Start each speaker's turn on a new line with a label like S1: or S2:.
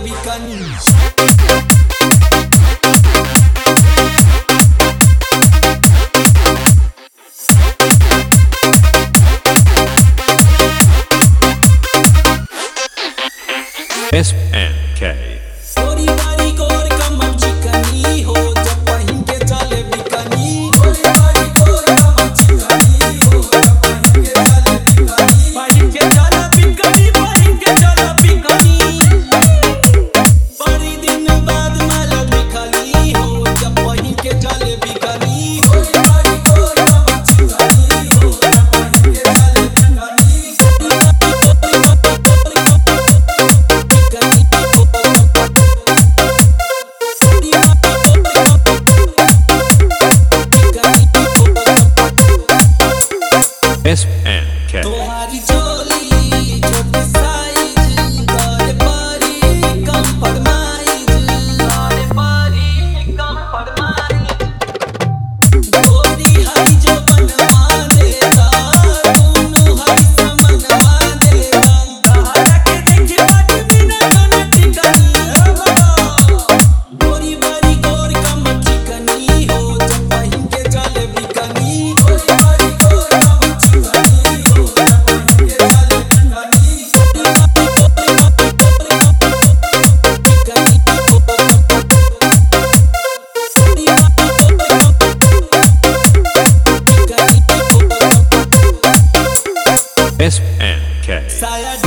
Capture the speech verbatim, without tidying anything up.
S1: bikini
S2: S N K
S1: गोरी बारी गोर कमर चिकनी हो जब पहिन के चले बिकनी गोरी बारी गोर कमर चिकनी हो जब पहिन के चले बिकनी पहिन के चले बिकनी पहिन के चले बिकनी बड़ी दिन बाद माला बिकनी हो जब पहिन के चले बिकनी गोरी बारी गोर कमर चिकनी हो जब पहिन के चले बिकनी
S2: S N K
S1: तोहारी चोली छोटी साइज गाले पारी कम फरमाइज गाले पारी कम फरमाइज गोरी हरी जो बनवा देता दोनों हरी समनवा देता कहा के देखी बात बिना दोनों टिकनी गोरी बारी गोर कमर चिकनी हो जब पहिन के चले बिकनी गोरी बारी गोर कमर चिकनी हो जब पहिन के चले बिकनी
S2: S N K
S1: साया